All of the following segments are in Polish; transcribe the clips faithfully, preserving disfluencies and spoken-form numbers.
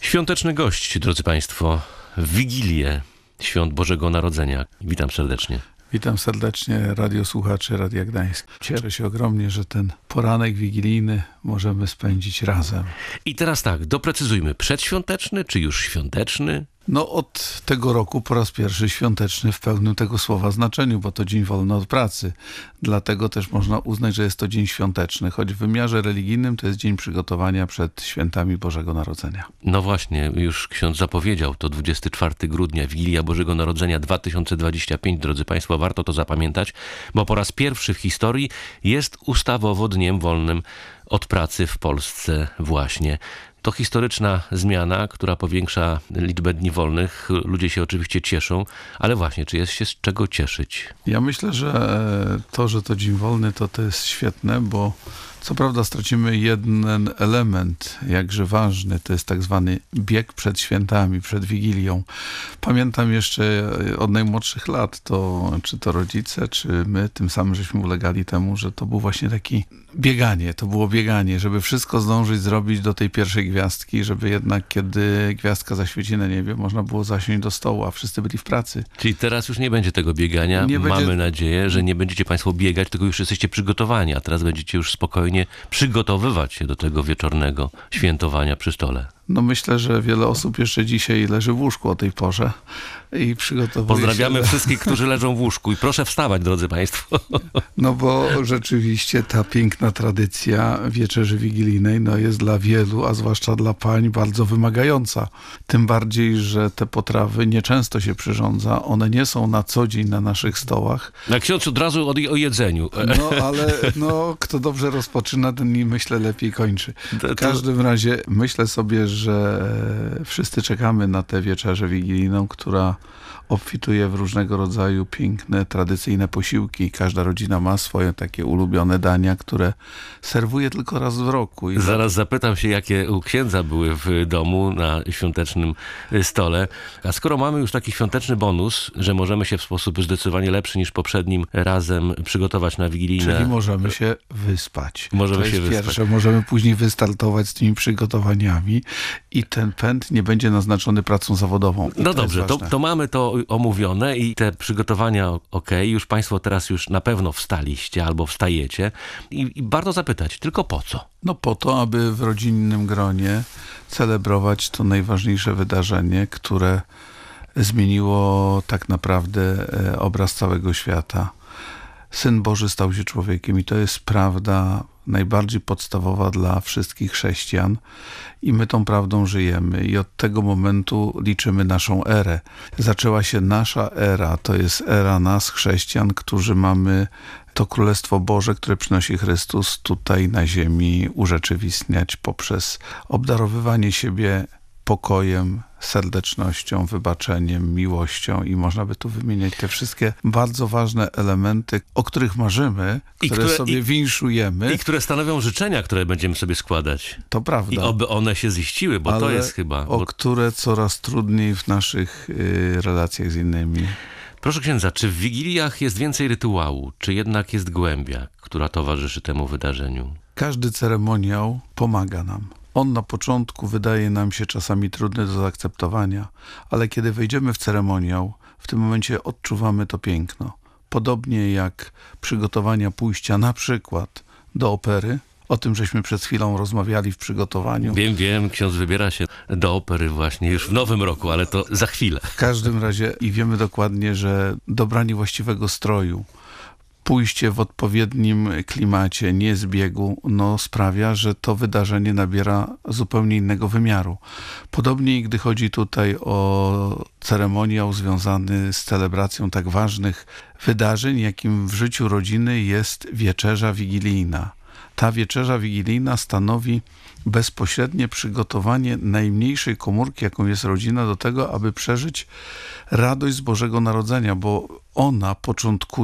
Świąteczny gość, drodzy Państwo, w Wigilię Świąt Bożego Narodzenia. Witam serdecznie. Witam serdecznie radiosłuchaczy Radia Gdańsk. Cieszę się ogromnie, że ten poranek wigilijny możemy spędzić razem. I teraz tak, doprecyzujmy, przedświąteczny czy już świąteczny? No od tego roku po raz pierwszy świąteczny w pełnym tego słowa znaczeniu, bo to dzień wolny od pracy. Dlatego też można uznać, że jest to dzień świąteczny, choć w wymiarze religijnym to jest dzień przygotowania przed świętami Bożego Narodzenia. No właśnie, już ksiądz zapowiedział, to dwudziestego czwartego grudnia, Wigilia Bożego Narodzenia dwa tysiące dwudziesty piąty, drodzy Państwo, warto to zapamiętać, bo po raz pierwszy w historii jest ustawowo dniem wolnym od pracy w Polsce właśnie. To historyczna zmiana, która powiększa liczbę dni wolnych. Ludzie się oczywiście cieszą, ale właśnie, czy jest się z czego cieszyć? Ja myślę, że to, że to dzień wolny, to to jest świetne, bo co prawda stracimy jeden element, jakże ważny, to jest tak zwany bieg przed świętami, przed Wigilią. Pamiętam jeszcze od najmłodszych lat, to czy to rodzice, czy my, tym samym żeśmy ulegali temu, że to był właśnie taki bieganie, to było bieganie, żeby wszystko zdążyć zrobić do tej pierwszej gwiazdki, żeby jednak kiedy gwiazdka zaświeci na niebie, można było zasiąść do stołu, a wszyscy byli w pracy. Czyli teraz już nie będzie tego biegania. Nie Mamy będzie... nadzieję, że nie będziecie Państwo biegać, tylko już jesteście przygotowani, a teraz będziecie już spokojnie przygotowywać się do tego wieczornego świętowania przy stole. No myślę, że wiele osób jeszcze dzisiaj leży w łóżku o tej porze i przygotowuje Pozdrawiamy się... wszystkich, którzy leżą w łóżku i proszę wstawać, drodzy Państwo. No bo rzeczywiście ta piękna tradycja wieczerzy wigilijnej no jest dla wielu, a zwłaszcza dla pań, bardzo wymagająca. Tym bardziej, że te potrawy nieczęsto się przyrządza. One nie są na co dzień na naszych stołach. Na ksiądz od razu o, o jedzeniu. No ale no, kto dobrze rozpoczyna, ten myślę lepiej kończy. W każdym razie myślę sobie, że że wszyscy czekamy na tę wieczerzę wigilijną, która obfituje w różnego rodzaju piękne, tradycyjne posiłki. Każda rodzina ma swoje takie ulubione dania, które serwuje tylko raz w roku. I Zaraz zapytam się, jakie u księdza były w domu na świątecznym stole. A skoro mamy już taki świąteczny bonus, że możemy się w sposób zdecydowanie lepszy niż poprzednim razem przygotować na wigilijne... Czyli możemy się wyspać. Możemy to się jest wyspać. Pierwsze, możemy później wystartować z tymi przygotowaniami i ten pęd nie będzie naznaczony pracą zawodową. No dobrze, to, to mamy to omówione i te przygotowania ok, już Państwo teraz już na pewno wstaliście albo wstajecie i, i warto zapytać, tylko po co? No po to, aby w rodzinnym gronie celebrować to najważniejsze wydarzenie, które zmieniło tak naprawdę obraz całego świata. Syn Boży stał się człowiekiem i to jest prawda najbardziej podstawowa dla wszystkich chrześcijan i my tą prawdą żyjemy i od tego momentu liczymy naszą erę. Zaczęła się nasza era, to jest era nas, chrześcijan, którzy mamy to Królestwo Boże, które przynosi Chrystus tutaj na ziemi urzeczywistniać poprzez obdarowywanie siebie pokojem, serdecznością, wybaczeniem, miłością i można by tu wymieniać te wszystkie bardzo ważne elementy, o których marzymy, które, które sobie i, winszujemy. I które stanowią życzenia, które będziemy sobie składać. To prawda. I oby one się ziściły, bo Ale to jest chyba... o bo... które coraz trudniej w naszych y, relacjach z innymi. Proszę księdza, czy w Wigiliach jest więcej rytuału, czy jednak jest głębia, która towarzyszy temu wydarzeniu? Każdy ceremoniał pomaga nam. On na początku wydaje nam się czasami trudny do zaakceptowania, ale kiedy wejdziemy w ceremoniał, w tym momencie odczuwamy to piękno. Podobnie jak przygotowania pójścia na przykład do opery, o tym żeśmy przed chwilą rozmawiali w przygotowaniu. Wiem, wiem, ksiądz wybiera się do opery właśnie już w nowym roku, ale to za chwilę. W każdym razie i wiemy dokładnie, że dobranie właściwego stroju, pójście w odpowiednim klimacie, nie zbiegu, no sprawia, że to wydarzenie nabiera zupełnie innego wymiaru. Podobnie gdy chodzi tutaj o ceremoniał związany z celebracją tak ważnych wydarzeń, jakim w życiu rodziny jest wieczerza wigilijna. Ta wieczerza wigilijna stanowi bezpośrednie przygotowanie najmniejszej komórki, jaką jest rodzina, do tego, aby przeżyć radość z Bożego Narodzenia, bo ona początkuje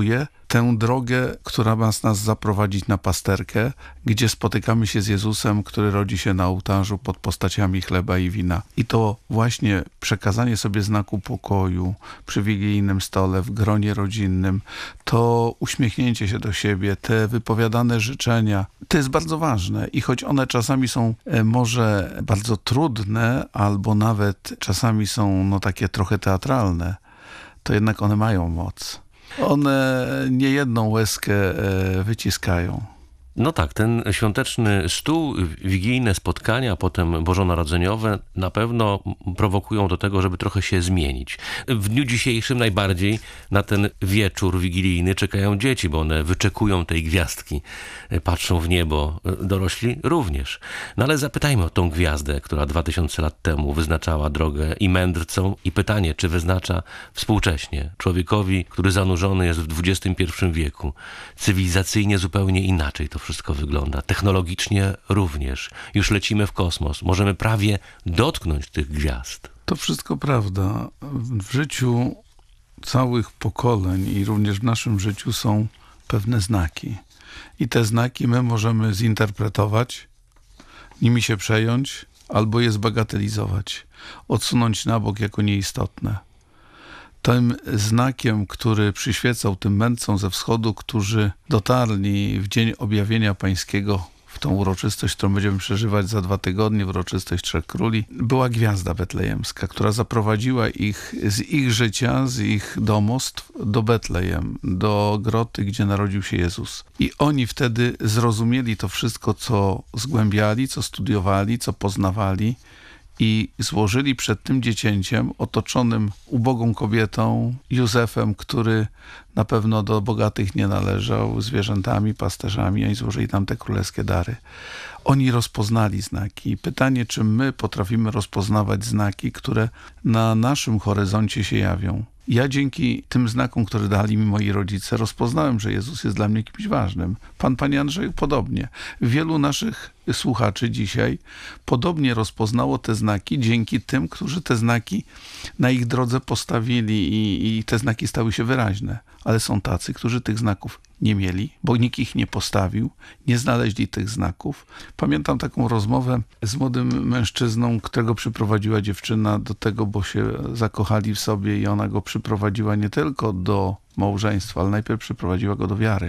tę drogę, która ma nas zaprowadzić na pasterkę, gdzie spotykamy się z Jezusem, który rodzi się na ołtarzu pod postaciami chleba i wina. I to właśnie przekazanie sobie znaku pokoju przy wigilijnym stole, w gronie rodzinnym, to uśmiechnięcie się do siebie, te wypowiadane życzenia, to jest bardzo ważne. I choć one czasami są e, może bardzo trudne, albo nawet czasami są no, takie trochę teatralne, to jednak one mają moc. One nie jedną łezkę e, wyciskają. No tak, ten świąteczny stół, wigilijne spotkania, a potem bożonarodzeniowe na pewno prowokują do tego, żeby trochę się zmienić. W dniu dzisiejszym najbardziej na ten wieczór wigilijny czekają dzieci, bo one wyczekują tej gwiazdki, patrzą w niebo, dorośli również. No ale zapytajmy o tą gwiazdę, która dwa tysiące lat temu wyznaczała drogę i mędrcom, i pytanie, czy wyznacza współcześnie człowiekowi, który zanurzony jest w dwudziestym pierwszym wieku. Cywilizacyjnie zupełnie inaczej to wszystko wygląda. Technologicznie również. Już lecimy w kosmos. Możemy prawie dotknąć tych gwiazd. To wszystko prawda. W życiu całych pokoleń i również w naszym życiu są pewne znaki. I te znaki my możemy zinterpretować, nimi się przejąć, albo je zbagatelizować, odsunąć na bok jako nieistotne. Tym znakiem, który przyświecał tym mędrcom ze wschodu, którzy dotarli w dzień objawienia pańskiego w tą uroczystość, którą będziemy przeżywać za dwa tygodnie, uroczystość Trzech Króli, była gwiazda betlejemska, która zaprowadziła ich z ich życia, z ich domostw do Betlejem, do groty, gdzie narodził się Jezus. I oni wtedy zrozumieli to wszystko, co zgłębiali, co studiowali, co poznawali, i złożyli przed tym dziecięciem otoczonym ubogą kobietą, Józefem, który na pewno do bogatych nie należał, zwierzętami, pasterzami, oni złożyli tam te królewskie dary. Oni rozpoznali znaki. Pytanie, czy my potrafimy rozpoznawać znaki, które na naszym horyzoncie się jawią. Ja dzięki tym znakom, które dali mi moi rodzice, rozpoznałem, że Jezus jest dla mnie kimś ważnym. Pan, Panie Andrzeju, podobnie. Wielu naszych słuchaczy dzisiaj podobnie rozpoznało te znaki dzięki tym, którzy te znaki na ich drodze postawili i, i te znaki stały się wyraźne. Ale są tacy, którzy tych znaków nie mieli, bo nikt ich nie postawił, nie znaleźli tych znaków. Pamiętam taką rozmowę z młodym mężczyzną, którego przyprowadziła dziewczyna do tego, bo się zakochali w sobie i ona go przyprowadziła nie tylko do małżeństwa, ale najpierw przyprowadziła go do wiary.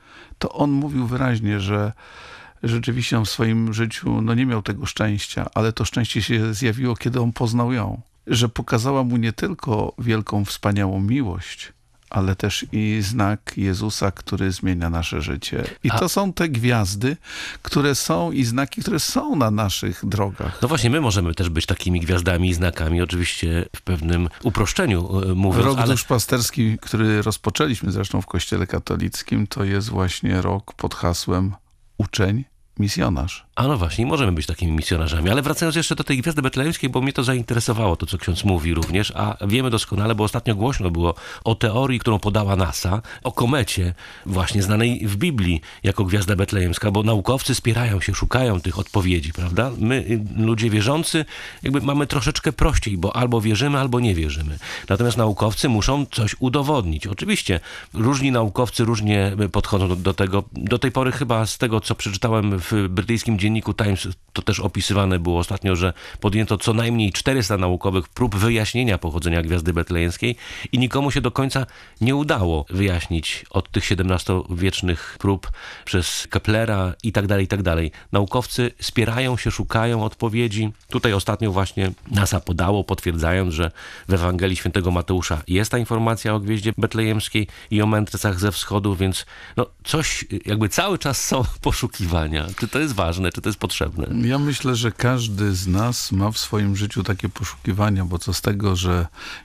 To on mówił wyraźnie, że rzeczywiście on w swoim życiu no nie miał tego szczęścia, ale to szczęście się zjawiło, kiedy on poznał ją. Że pokazała mu nie tylko wielką, wspaniałą miłość, ale też i znak Jezusa, który zmienia nasze życie. I A... to są te gwiazdy, które są i znaki, które są na naszych drogach. No właśnie, my możemy też być takimi gwiazdami i znakami, oczywiście w pewnym uproszczeniu mówiąc. Rok ale... duszpasterski, który rozpoczęliśmy zresztą w Kościele katolickim, to jest właśnie rok pod hasłem uczeń, misjonarz. A no właśnie, możemy być takimi misjonarzami. Ale wracając jeszcze do tej gwiazdy betlejemskiej, bo mnie to zainteresowało, to co ksiądz mówi również, a wiemy doskonale, bo ostatnio głośno było o teorii, którą podała NASA, o komecie, właśnie znanej w Biblii jako gwiazda betlejemska, bo naukowcy spierają się, szukają tych odpowiedzi, prawda? My, ludzie wierzący, jakby mamy troszeczkę prościej, bo albo wierzymy, albo nie wierzymy. Natomiast naukowcy muszą coś udowodnić. Oczywiście różni naukowcy różnie podchodzą do, do tego. Do tej pory chyba z tego, co przeczytałem w brytyjskim dzienniku Times, to też opisywane było ostatnio, że podjęto co najmniej czterysta naukowych prób wyjaśnienia pochodzenia gwiazdy betlejemskiej i nikomu się do końca nie udało wyjaśnić od tych siedemnastowiecznych prób przez Keplera i tak dalej, i tak dalej. Naukowcy spierają się, szukają odpowiedzi. Tutaj ostatnio właśnie NASA podało, potwierdzając, że w Ewangelii Świętego Mateusza jest ta informacja o gwieździe betlejemskiej i o mędrcach ze wschodu, więc no coś, jakby cały czas są poszukiwania. Czy to jest ważne, czy to jest potrzebne? Ja myślę, że każdy z nas ma w swoim życiu takie poszukiwania, bo co z tego, że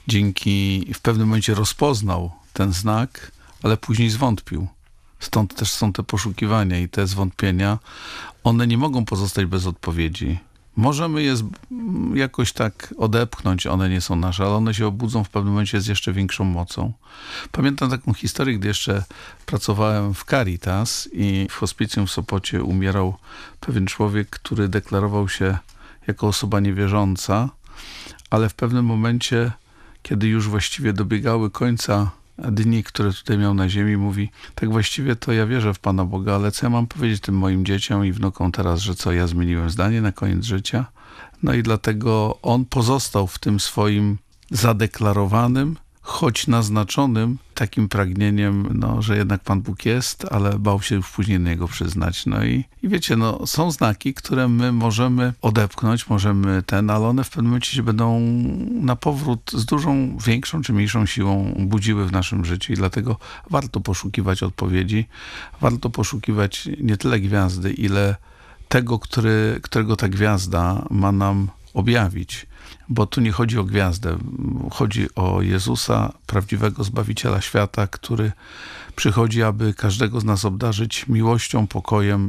dzięki w pewnym momencie rozpoznał ten znak, ale później zwątpił. Stąd też są te poszukiwania i te zwątpienia. One nie mogą pozostać bez odpowiedzi. Możemy je jakoś tak odepchnąć, one nie są nasze, ale one się obudzą w pewnym momencie z jeszcze większą mocą. Pamiętam taką historię, gdy jeszcze pracowałem w Caritas i w hospicjum w Sopocie umierał pewien człowiek, który deklarował się jako osoba niewierząca, ale w pewnym momencie, kiedy już właściwie dobiegały końca dni, które tutaj miał na ziemi, mówi, tak właściwie to ja wierzę w Pana Boga, ale co ja mam powiedzieć tym moim dzieciom i wnukom teraz, że co, ja zmieniłem zdanie na koniec życia? No i dlatego on pozostał w tym swoim zadeklarowanym, choć naznaczonym takim pragnieniem, no, że jednak Pan Bóg jest, ale bał się już później na niego przyznać. No i, i wiecie, no, są znaki, które my możemy odepchnąć, możemy ten, ale one w pewnym momencie się będą na powrót z dużą, większą czy mniejszą siłą budziły w naszym życiu i dlatego warto poszukiwać odpowiedzi, warto poszukiwać nie tyle gwiazdy, ile tego, który, którego ta gwiazda ma nam objawić. Bo tu nie chodzi o gwiazdę, chodzi o Jezusa, prawdziwego Zbawiciela świata, który przychodzi, aby każdego z nas obdarzyć miłością, pokojem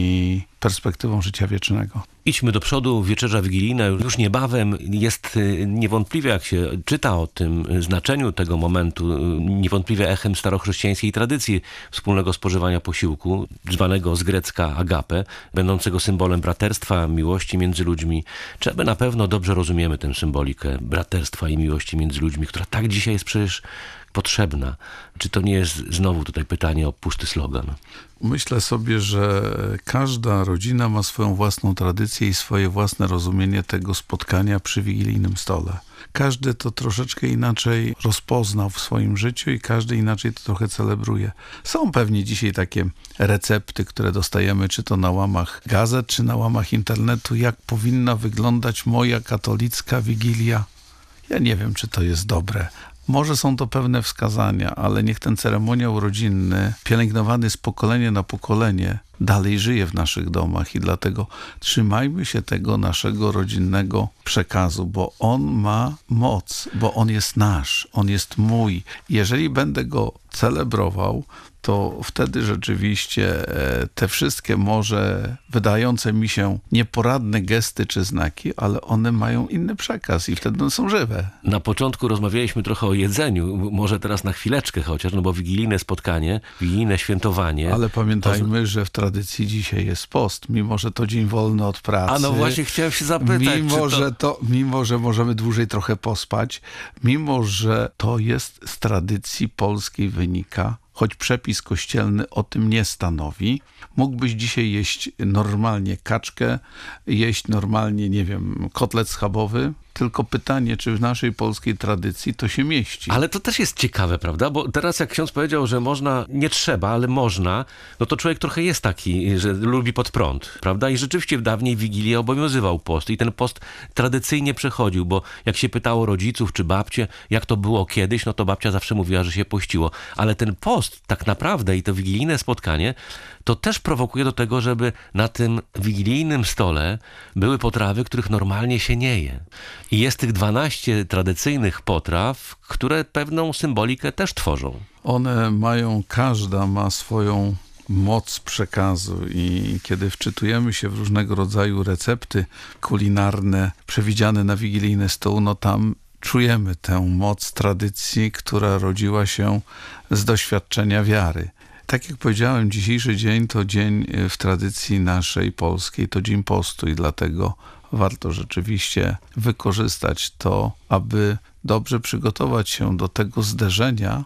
i perspektywą życia wiecznego. Idźmy do przodu, wieczerza wigilijna już niebawem jest niewątpliwie, jak się czyta o tym znaczeniu tego momentu, niewątpliwie echem starochrześcijańskiej tradycji wspólnego spożywania posiłku, zwanego z grecka agape, będącego symbolem braterstwa, miłości między ludźmi. Czy aby na pewno dobrze rozumiemy tę symbolikę braterstwa i miłości między ludźmi, która tak dzisiaj jest przecież potrzebna? Czy to nie jest znowu tutaj pytanie o pusty slogan? Myślę sobie, że każda rodzina ma swoją własną tradycję i swoje własne rozumienie tego spotkania przy wigilijnym stole. Każdy to troszeczkę inaczej rozpoznał w swoim życiu i każdy inaczej to trochę celebruje. Są pewnie dzisiaj takie recepty, które dostajemy czy to na łamach gazet, czy na łamach internetu, jak powinna wyglądać moja katolicka wigilia. Ja nie wiem, czy to jest dobre. Może są to pewne wskazania, ale niech ten ceremoniał rodzinny, pielęgnowany z pokolenia na pokolenie, dalej żyje w naszych domach i dlatego trzymajmy się tego naszego rodzinnego przekazu, bo on ma moc, bo on jest nasz, on jest mój. Jeżeli będę go celebrował, to wtedy rzeczywiście te wszystkie może wydające mi się nieporadne gesty czy znaki, ale one mają inny przekaz i wtedy one są żywe. Na początku rozmawialiśmy trochę o jedzeniu, może teraz na chwileczkę chociaż, no bo wigilijne spotkanie, wigilijne świętowanie. Ale pamiętajmy, to... że w tradycji dzisiaj jest post, mimo że to dzień wolny od pracy. A no właśnie chciałem się zapytać. Mimo, czy to... że to, mimo, że możemy dłużej trochę pospać, mimo, że to jest z tradycji polskiej wynika, choć przepis kościelny o tym nie stanowi. Mógłbyś dzisiaj jeść normalnie kaczkę, jeść normalnie, nie wiem, kotlet schabowy, tylko pytanie, czy w naszej polskiej tradycji to się mieści. Ale to też jest ciekawe, prawda? Bo teraz jak ksiądz powiedział, że można, nie trzeba, ale można, no to człowiek trochę jest taki, że lubi pod prąd, prawda? I rzeczywiście w dawniej Wigilię obowiązywał post i ten post tradycyjnie przechodził, bo jak się pytało rodziców czy babcie, jak to było kiedyś, no to babcia zawsze mówiła, że się pościło. Ale ten post tak naprawdę i to wigilijne spotkanie to też prowokuje do tego, żeby na tym wigilijnym stole były potrawy, których normalnie się nie je. I jest tych dwanaście tradycyjnych potraw, które pewną symbolikę też tworzą. One mają, każda ma swoją moc przekazu i kiedy wczytujemy się w różnego rodzaju recepty kulinarne przewidziane na wigilijny stół, no tam czujemy tę moc tradycji, która rodziła się z doświadczenia wiary. Tak jak powiedziałem, dzisiejszy dzień to dzień w tradycji naszej polskiej, to dzień postu i dlatego warto rzeczywiście wykorzystać to, aby dobrze przygotować się do tego zderzenia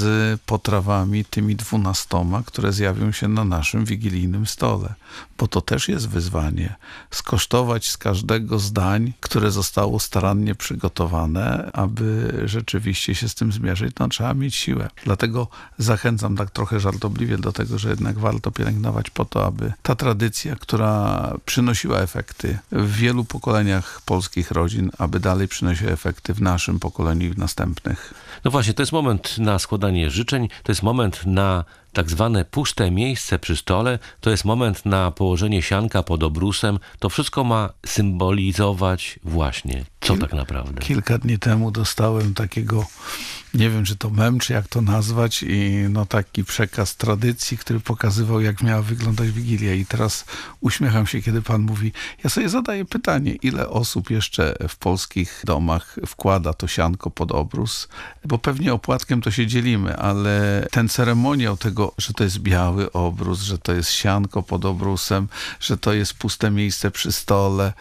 z potrawami, tymi dwunastoma, które zjawią się na naszym wigilijnym stole. Bo to też jest wyzwanie. Skosztować z każdego z dań, które zostało starannie przygotowane, aby rzeczywiście się z tym zmierzyć, no trzeba mieć siłę. Dlatego zachęcam tak trochę żartobliwie do tego, że jednak warto pielęgnować po to, aby ta tradycja, która przynosiła efekty w wielu pokoleniach polskich rodzin, aby dalej przynosiła efekty w naszym pokoleniu i w następnych. No właśnie, to jest moment na składanie życzeń, to jest moment na tak zwane puste miejsce przy stole, to jest moment na położenie sianka pod obrusem. To wszystko ma symbolizować właśnie, co Kil- tak naprawdę. Kilka dni temu dostałem takiego, nie wiem czy to mem, czy jak to nazwać, i no taki przekaz tradycji, który pokazywał, jak miała wyglądać Wigilia. I teraz uśmiecham się, kiedy pan mówi, ja sobie zadaję pytanie, ile osób jeszcze w polskich domach wkłada to sianko pod obrus, bo pewnie opłatkiem to się dzielimy, ale ten ceremoniał tego, że to jest biały obrus, że to jest sianko pod obrusem, że to jest puste miejsce przy stole.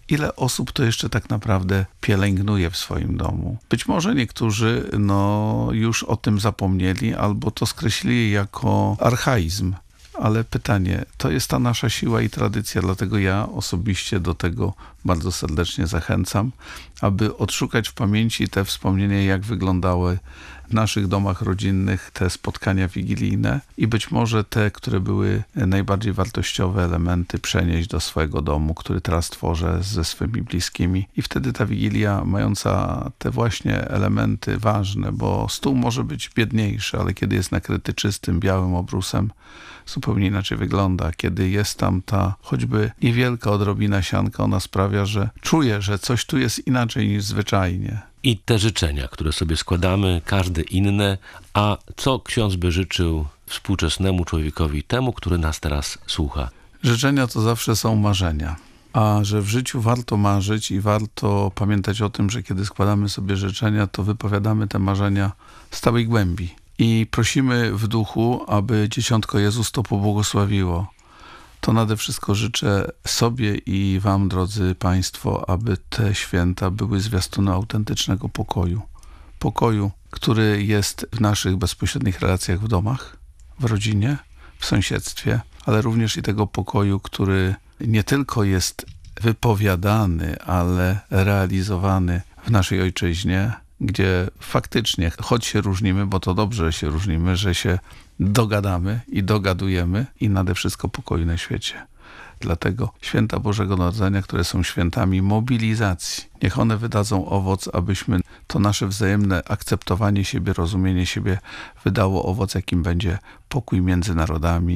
ile osób to jeszcze tak naprawdę pielęgnuje w swoim domu. Być może niektórzy no, już o tym zapomnieli albo to skreślili jako archaizm. Ale pytanie, to jest ta nasza siła i tradycja, dlatego ja osobiście do tego bardzo serdecznie zachęcam, aby odszukać w pamięci te wspomnienia, jak wyglądały w naszych domach rodzinnych te spotkania wigilijne i być może te, które były najbardziej wartościowe elementy przenieść do swojego domu, który teraz tworzę ze swymi bliskimi. I wtedy ta wigilia mająca te właśnie elementy ważne, bo stół może być biedniejszy, ale kiedy jest nakryty czystym, białym obrusem, zupełnie inaczej wygląda. Kiedy jest tam ta choćby niewielka odrobina sianka, ona sprawia, że czuję, że coś tu jest inaczej niż zwyczajnie. I te życzenia, które sobie składamy, każde inne, a co ksiądz by życzył współczesnemu człowiekowi, temu, który nas teraz słucha? Życzenia to zawsze są marzenia. A że w życiu warto marzyć i warto pamiętać o tym, że kiedy składamy sobie życzenia, to wypowiadamy te marzenia z całej głębi. I prosimy w duchu, aby Dzieciątko Jezus to pobłogosławiło. To nade wszystko życzę sobie i wam, drodzy państwo, aby te święta były zwiastunem autentycznego pokoju. Pokoju, który jest w naszych bezpośrednich relacjach w domach, w rodzinie, w sąsiedztwie, ale również i tego pokoju, który nie tylko jest wypowiadany, ale realizowany w naszej ojczyźnie, gdzie faktycznie, choć się różnimy, bo to dobrze, że się różnimy, że się dogadamy i dogadujemy i nade wszystko pokoju na świecie. Dlatego święta Bożego Narodzenia, które są świętami mobilizacji, niech one wydadzą owoc, abyśmy to nasze wzajemne akceptowanie siebie, rozumienie siebie wydało owoc, jakim będzie pokój między narodami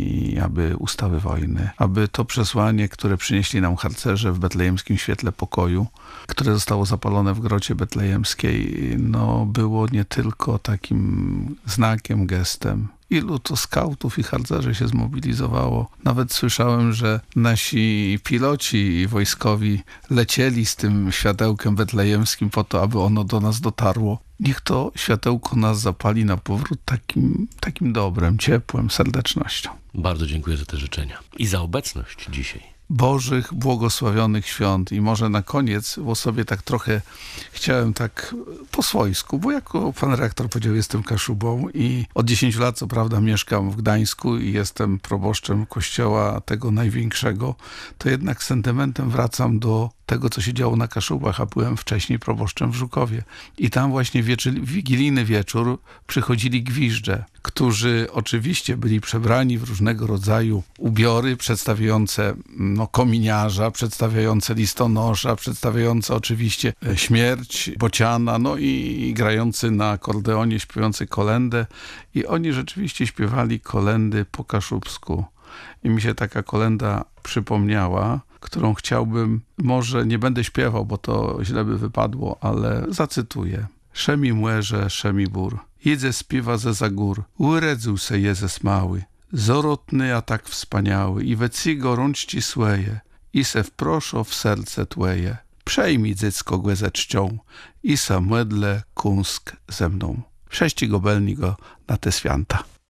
i aby ustały wojny. Aby to przesłanie, które przynieśli nam harcerze w betlejemskim świetle pokoju, które zostało zapalone w grocie betlejemskiej, no było nie tylko takim znakiem, gestem. Ilu to skautów i harcerzy się zmobilizowało. Nawet słyszałem, że nasi piloci wojskowi lecieli z tym światełkiem betlejemskim po to, aby ono do nas dotarło. Niech to światełko nas zapali na powrót takim, takim dobrem, ciepłem, serdecznością. Bardzo dziękuję za te życzenia i za obecność dzisiaj. Bożych, błogosławionych świąt. I może na koniec, bo sobie tak trochę chciałem tak po swojsku, bo jako pan rektor powiedział, jestem Kaszubą i od dziesięciu lat, co prawda, mieszkam w Gdańsku i jestem proboszczem kościoła tego największego, to jednak z sentymentem wracam do tego, co się działo na Kaszubach, a byłem wcześniej proboszczem w Żukowie. I tam właśnie wieczer, wigilijny wieczór przychodzili gwiżdże, którzy oczywiście byli przebrani w różnego rodzaju ubiory przedstawiające no, kominiarza, przedstawiające listonosza, przedstawiające oczywiście śmierć bociana, no i, i grający na akordeonie, śpiewający kolędę. I oni rzeczywiście śpiewali kolędy po kaszubsku. I mi się taka kolęda przypomniała, którą chciałbym, może nie będę śpiewał, bo to źle by wypadło, ale zacytuję. Szemi młerze, szemi bór, jedze spiwa ze za gór, uredzył se Jezes mały, zorotny, a tak wspaniały, i wecji gorączci słeje, i se wproszo w serce tłeje. Przejmij dzycko głę ze czcią, i sa młedle kunsk ze mną. Sześci gobelni go na te święta.